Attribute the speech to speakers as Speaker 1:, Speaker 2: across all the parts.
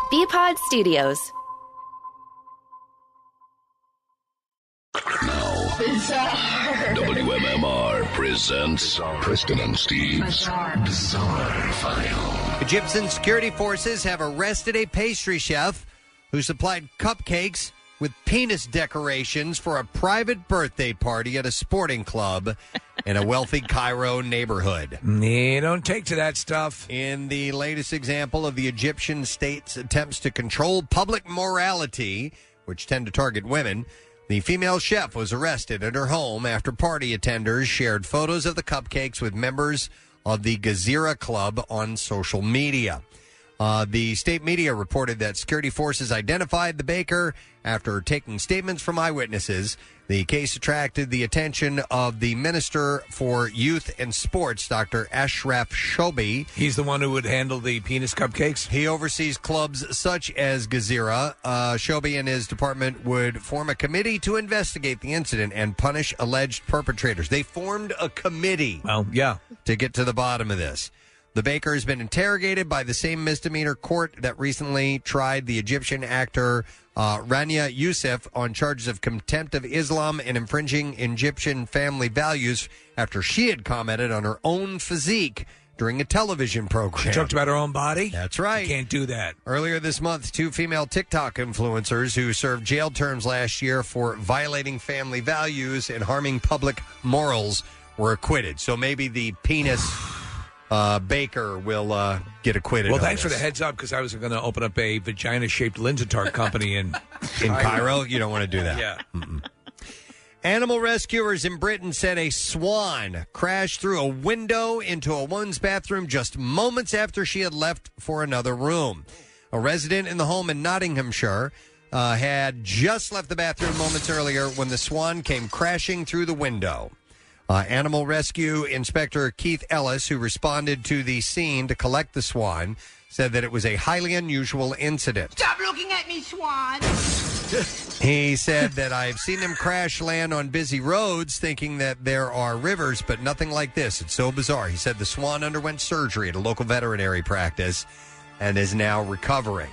Speaker 1: Bpod Studios.
Speaker 2: WMMR presents Preston and Steve's Bizarre File.
Speaker 3: Egyptian security forces have arrested a pastry chef who supplied cupcakes with penis decorations for a private birthday party at a sporting club in a wealthy Cairo neighborhood.
Speaker 4: You don't take to that stuff.
Speaker 3: In the latest example of the Egyptian state's attempts to control public morality, which tend to target women, the female chef was arrested at her home after party attenders shared photos of the cupcakes with members of the Gezira Club on social media. The state media reported that security forces identified the baker after taking statements from eyewitnesses. The case attracted the attention of the Minister for Youth and Sports, Dr. Ashraf Shobi.
Speaker 4: He's the one who would handle the penis cupcakes?
Speaker 3: He oversees clubs such as Gezira. Shobi and his department would form a committee to investigate the incident and punish alleged perpetrators. They formed a committee to get to the bottom of this. The baker has been interrogated by the same misdemeanor court that recently tried the Egyptian actor Rania Youssef on charges of contempt of Islam and infringing Egyptian family values after she had commented on her own physique during a television program.
Speaker 4: She talked about her own body?
Speaker 3: That's right.
Speaker 4: You can't do that.
Speaker 3: Earlier this month, 2 female TikTok influencers who served jail terms last year for violating family values and harming public morals were acquitted. So maybe the penis... Baker will get acquitted.
Speaker 4: Well, thanks for the heads up, because I was going to open up a vagina-shaped Lindsay Tart company in
Speaker 3: Cairo. You don't want to do that.
Speaker 4: Yeah.
Speaker 3: Mm-mm. Animal rescuers in Britain said a swan crashed through a window into a woman's bathroom just moments after she had left for another room. A resident in the home in Nottinghamshire had just left the bathroom moments earlier when the swan came crashing through the window. Animal Rescue Inspector Keith Ellis, who responded to the scene to collect the swan, said that it was a highly unusual incident.
Speaker 5: Stop looking at me, Swan!
Speaker 3: He said that I've seen them crash land on busy roads thinking that there are rivers, but nothing like this. It's so bizarre. He said the swan underwent surgery at a local veterinary practice and is now recovering.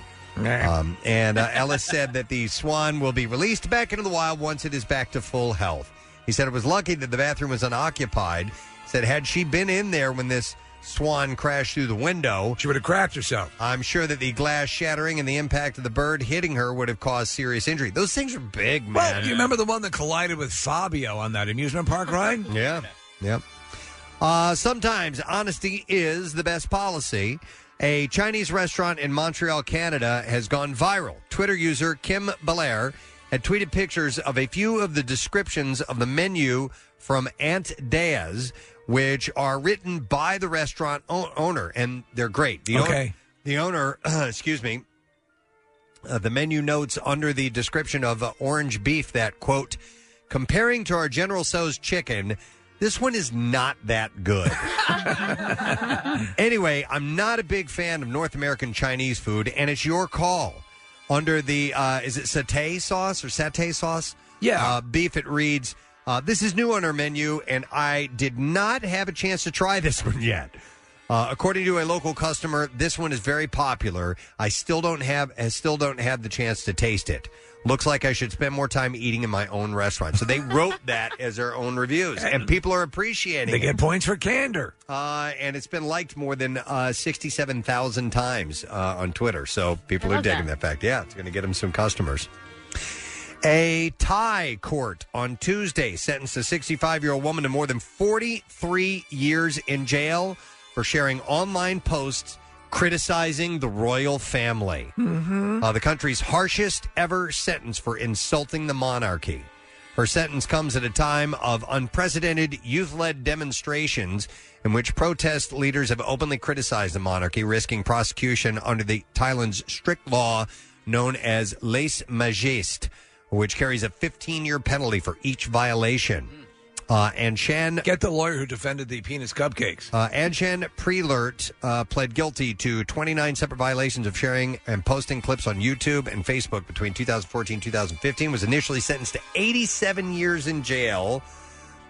Speaker 3: Ellis said that the swan will be released back into the wild once it is back to full health. He said it was lucky that the bathroom was unoccupied. He said had she been in there when this swan crashed through the window,
Speaker 4: she would have cracked herself.
Speaker 3: I'm sure that the glass shattering and the impact of the bird hitting her would have caused serious injury. Those things are big, man.
Speaker 4: Well, you remember the one that collided with Fabio on that amusement park ride?
Speaker 3: Yeah. Yep. Sometimes honesty is the best policy. A Chinese restaurant in Montreal, Canada has gone viral. Twitter user Kim Belair had tweeted pictures of a few of the descriptions of the menu from Aunt Daya's, which are written by the restaurant owner, and they're great. The owner, excuse me, the menu notes under the description of orange beef that, quote, comparing to our General Tso's chicken, this one is not that good. Anyway, I'm not a big fan of North American Chinese food, and it's your call. Under the, is it satay sauce? Yeah. Beef, it reads, this is new on our menu, and I did not have a chance to try this one yet. According to a local customer, this one is very popular. I still don't have the chance to taste it. Looks like I should spend more time eating in my own restaurant. So they wrote that as their own reviews, and people are appreciating it.
Speaker 4: They get points for candor.
Speaker 3: And it's been liked more than 67,000 times on Twitter. So people are digging that fact. Yeah, it's going to get them some customers. A Thai court on Tuesday sentenced a 65-year-old woman to more than 43 years in jail for sharing online posts criticizing the royal family.
Speaker 4: Mm-hmm.
Speaker 3: The country's harshest ever sentence for insulting the monarchy. Her sentence comes at a time of unprecedented youth-led demonstrations in which protest leaders have openly criticized the monarchy, risking prosecution under the Thailand's strict law known as lèse-majesté, which carries a 15-year penalty for each violation. Anshan...
Speaker 4: Get the lawyer who defended the penis cupcakes.
Speaker 3: Anshan Prelert pled guilty to 29 separate violations of sharing and posting clips on YouTube and Facebook between 2014 and 2015, was initially sentenced to 87 years in jail,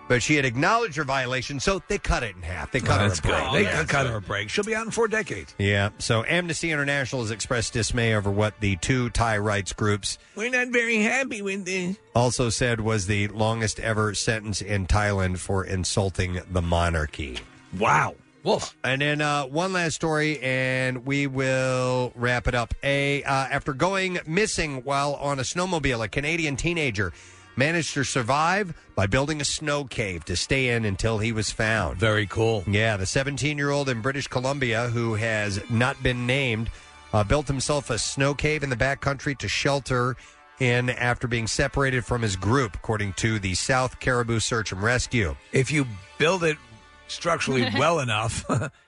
Speaker 3: But she had acknowledged her violation, so they cut it in half. They cut her a break.
Speaker 4: They cut her a break. She'll be out in 4 decades.
Speaker 3: Yeah, so Amnesty International has expressed dismay over what the 2 Thai rights groups
Speaker 4: We're not very happy with this.
Speaker 3: also said was the longest ever sentence in Thailand for insulting the monarchy.
Speaker 4: Wow. Wolf.
Speaker 3: And then one last story, and we will wrap it up. After going missing while on a snowmobile, a Canadian teenager managed to survive by building a snow cave to stay in until he was found.
Speaker 4: Very cool.
Speaker 3: Yeah, the 17-year-old in British Columbia, who has not been named, built himself a snow cave in the backcountry to shelter in after being separated from his group, according to the South Caribou Search and Rescue.
Speaker 4: If you build it structurally well enough,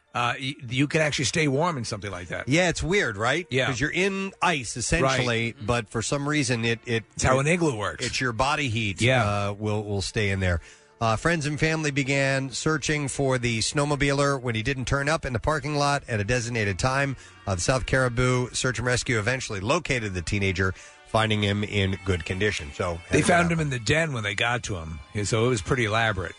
Speaker 4: you can actually stay warm in something like that.
Speaker 3: Yeah, it's weird, right?
Speaker 4: Yeah.
Speaker 3: Because you're in ice, essentially, but for some reason
Speaker 4: it's how an igloo works.
Speaker 3: It's your body heat will stay in there. Friends and family began searching for the snowmobiler when he didn't turn up in the parking lot at a designated time. The South Caribou Search and Rescue eventually located the teenager, finding him in good condition. So
Speaker 4: they found him in the den when they got to him, so it was pretty elaborate.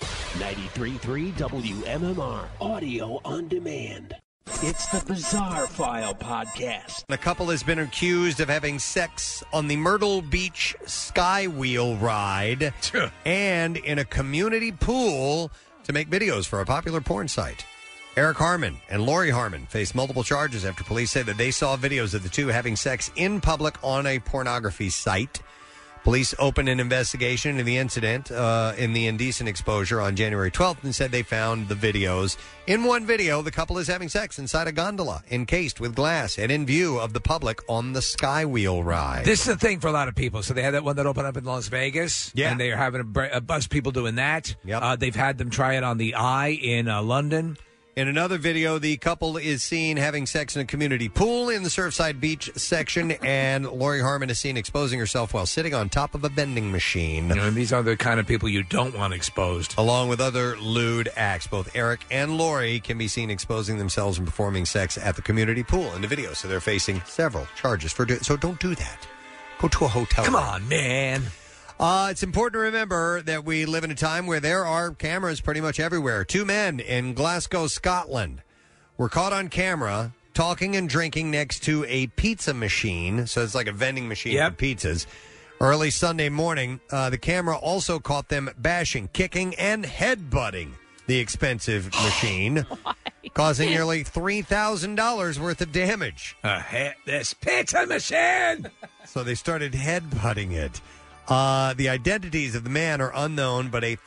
Speaker 1: 93.3 WMMR, audio on demand. It's the Bizarre File Podcast.
Speaker 3: The couple has been accused of having sex on the Myrtle Beach Skywheel ride and in a community pool to make videos for a popular porn site. Eric Harmon and Lori Harmon faced multiple charges after police said that they saw videos of the two having sex in public on a pornography site. Police opened an investigation into the incident in the indecent exposure on January 12th and said they found the videos. In one video, the couple is having sex inside a gondola encased with glass and in view of the public on the Skywheel ride.
Speaker 4: This is the thing for a lot of people. So they had that one that opened up in Las Vegas.
Speaker 3: Yeah.
Speaker 4: And they are having a bunch of people doing that.
Speaker 3: Yep.
Speaker 4: They've had them try it on the Eye in London.
Speaker 3: In another video, the couple is seen having sex in a community pool in the Surfside Beach section, and Lori Harmon is seen exposing herself while sitting on top of a vending machine.
Speaker 4: And these are the kind of people you don't want exposed.
Speaker 3: Along with other lewd acts, both Eric and Lori can be seen exposing themselves and performing sex at the community pool in the video, so they're facing several charges for so don't do that. Go to a hotel
Speaker 4: Come
Speaker 3: room.
Speaker 4: on, man.
Speaker 3: It's important to remember that we live in a time where there are cameras pretty much everywhere. 2 men in Glasgow, Scotland, were caught on camera talking and drinking next to a pizza machine. So it's like a vending machine for pizzas. Early Sunday morning, the camera also caught them bashing, kicking, and headbutting the expensive machine, causing nearly $3,000 worth of damage.
Speaker 4: This pizza machine!
Speaker 3: So they started headbutting it. The identities of the man are unknown, but a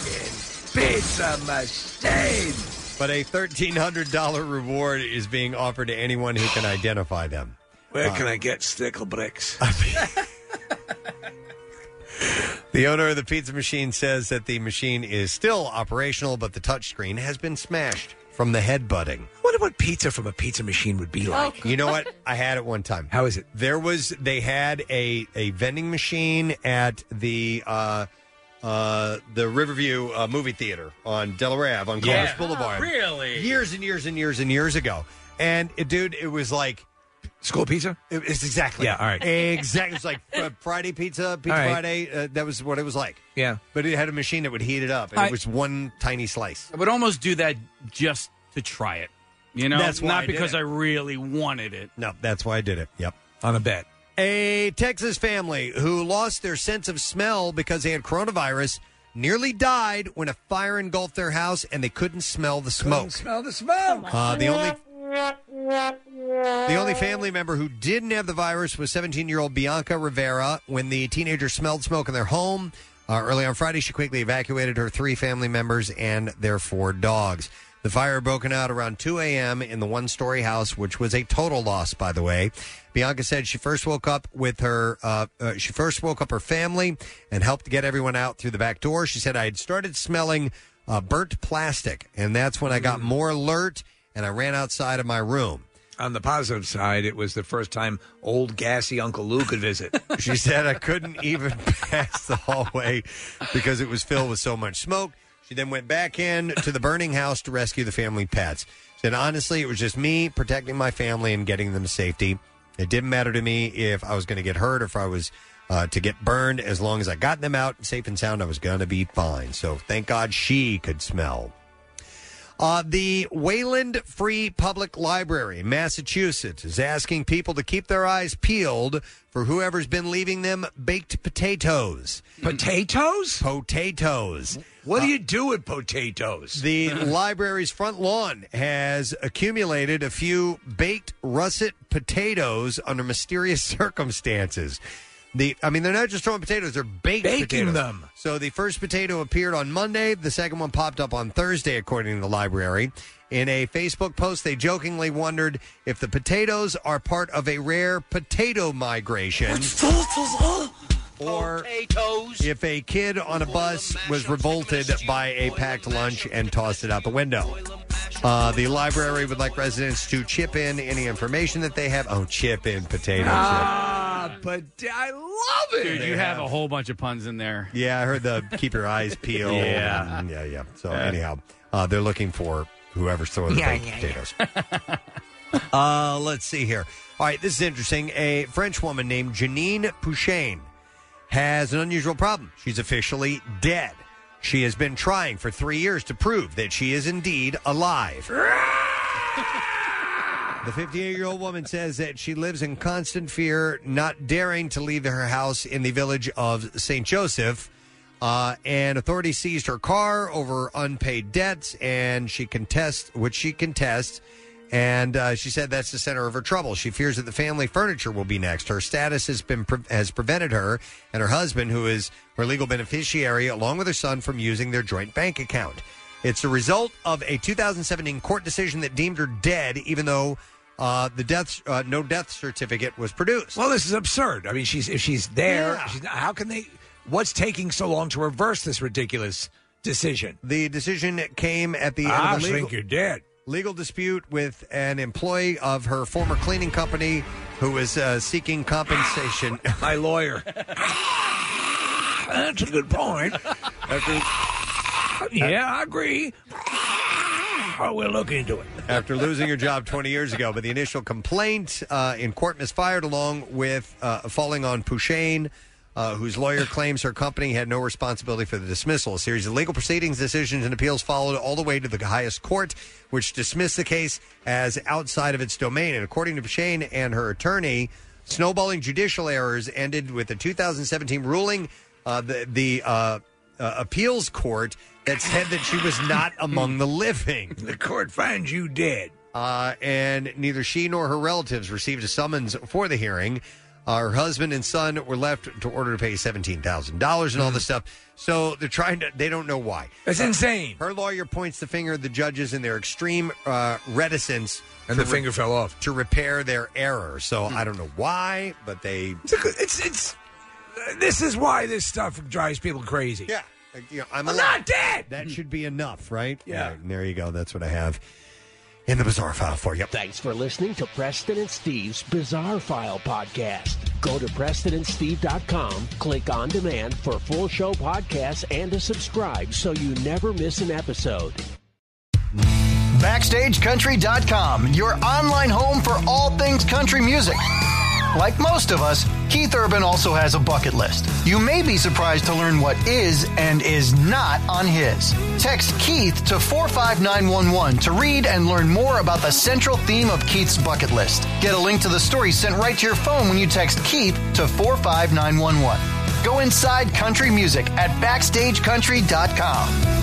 Speaker 4: pizza machine.
Speaker 3: But a $1,300 reward is being offered to anyone who can identify them.
Speaker 4: Where can I get stickle bricks?
Speaker 3: The owner of the pizza machine says that the machine is still operational, but the touchscreen has been smashed from the headbutting.
Speaker 4: I wonder what pizza from a pizza machine would be like.
Speaker 3: You know what? I had it one time.
Speaker 4: How is it?
Speaker 3: They had a vending machine at the Riverview movie theater on Delaware Ave on Commerce Boulevard.
Speaker 6: Really?
Speaker 3: Years and years and years and years ago. And, dude, it was like...
Speaker 4: School pizza?
Speaker 3: It's exactly.
Speaker 4: Yeah, all right.
Speaker 3: Exactly. It's like Friday pizza Friday. That was what it was like.
Speaker 4: Yeah.
Speaker 3: But it had a machine that would heat it up, and it was one tiny slice.
Speaker 6: I would almost do that just to try it. You know?
Speaker 3: That's why
Speaker 6: Not
Speaker 3: I did
Speaker 6: because
Speaker 3: it.
Speaker 6: I really wanted it.
Speaker 3: No, that's why I did it. Yep.
Speaker 4: On a bet.
Speaker 3: A Texas family who lost their sense of smell because they had coronavirus nearly died when a fire engulfed their house and they couldn't smell the smoke.
Speaker 4: Smell the smoke.
Speaker 3: The only family member who didn't have the virus was 17-year-old Bianca Rivera. When the teenager smelled smoke in their home early on Friday, she quickly evacuated her 3 family members and their 4 dogs. The fire broken out around 2 a.m. in the one-story house, which was a total loss, by the way. Bianca said she first woke up her family and helped get everyone out through the back door. She said, I had started smelling burnt plastic, and that's when I got more alert, and I ran outside of my room.
Speaker 4: On the positive side, it was the first time old gassy Uncle Lou could visit.
Speaker 3: She said, I couldn't even pass the hallway because it was filled with so much smoke. She then went back in to the burning house to rescue the family pets. She said, honestly, it was just me protecting my family and getting them to safety. It didn't matter to me if I was going to get hurt or if I was to get burned. As long as I got them out safe and sound, I was going to be fine. So thank God she could smell. The Wayland Free Public Library in Massachusetts is asking people to keep their eyes peeled for whoever's been leaving them baked potatoes.
Speaker 4: Potatoes?
Speaker 3: Potatoes.
Speaker 4: What do you do with potatoes?
Speaker 3: The library's front lawn has accumulated a few baked russet potatoes under mysterious circumstances. They're not just throwing potatoes, they're baking potatoes.
Speaker 4: Them.
Speaker 3: So the first potato appeared on Monday. The second one popped up on Thursday, according to the library. In a Facebook post, they jokingly wondered if the potatoes are part of a rare potato migration. Or if a kid on a bus was revolted by a packed lunch and tossed it out the window. The library would like residents to chip in any information that they have. Oh, chip in potato chip.
Speaker 4: But I love it.
Speaker 6: Dude, you have a whole bunch of puns in there.
Speaker 3: Yeah, I heard the keep your eyes peeled. Yeah. So anyhow, they're looking for whoever's throwing the baked potatoes. Let's see here. All right, this is interesting. A French woman named Janine Pouchain has an unusual problem. She's officially dead. She has been trying for 3 years to prove that she is indeed alive. The 58-year-old woman says that she lives in constant fear, not daring to leave her house in the village of St. Joseph. And authorities seized her car over unpaid debts, and she contests. And she said that's the center of her trouble. She fears that the family furniture will be next. Her status has prevented her and her husband, who is her legal beneficiary, along with her son, from using their joint bank account. It's a result of a 2017 court decision that deemed her dead, even though no death certificate was produced.
Speaker 4: Well, this is absurd. I mean, if she's there, how can they? What's taking so long to reverse this ridiculous decision?
Speaker 3: The decision came at the end
Speaker 4: I
Speaker 3: of a
Speaker 4: think you're dead.
Speaker 3: Legal dispute with an employee of her former cleaning company who was seeking compensation.
Speaker 4: My lawyer. That's a good point. Yeah, I agree. We'll look into it.
Speaker 3: After losing her job 20 years ago, but the initial complaint in court misfired, along with falling on Pouchain, whose lawyer claims her company had no responsibility for the dismissal. A series of legal proceedings, decisions, and appeals followed all the way to the highest court, which dismissed the case as outside of its domain. And according to Pouchain and her attorney, snowballing judicial errors ended with the 2017 ruling, the appeals court that said that she was not among the living.
Speaker 4: The court finds you dead.
Speaker 3: And neither she nor her relatives received a summons for the hearing. Her husband and son were left to order to pay $17,000 and all this stuff. So they're they don't know why.
Speaker 4: That's insane.
Speaker 3: Her lawyer points the finger at the judges in their extreme reticence.
Speaker 4: And the finger fell off.
Speaker 3: To repair their error. So I don't know why, but they...
Speaker 4: This is why this stuff drives people crazy.
Speaker 3: Yeah. I'm
Speaker 4: not dead!
Speaker 3: That should be enough, right?
Speaker 4: Yeah.
Speaker 3: Right, there you go. That's what I have in the Bizarre File for you.
Speaker 1: Thanks for listening to Preston and Steve's Bizarre File podcast. Go to PrestonandSteve.com, click on demand for full show podcasts and to subscribe so you never miss an episode.
Speaker 7: BackstageCountry.com, your online home for all things country music. Like most of us, Keith Urban also has a bucket list. You may be surprised to learn what is and is not on his. Text Keith to 45911 to read and learn more about the central theme of Keith's bucket list. Get a link to the story sent right to your phone when you text Keith to 45911. Go inside country music at BackstageCountry.com.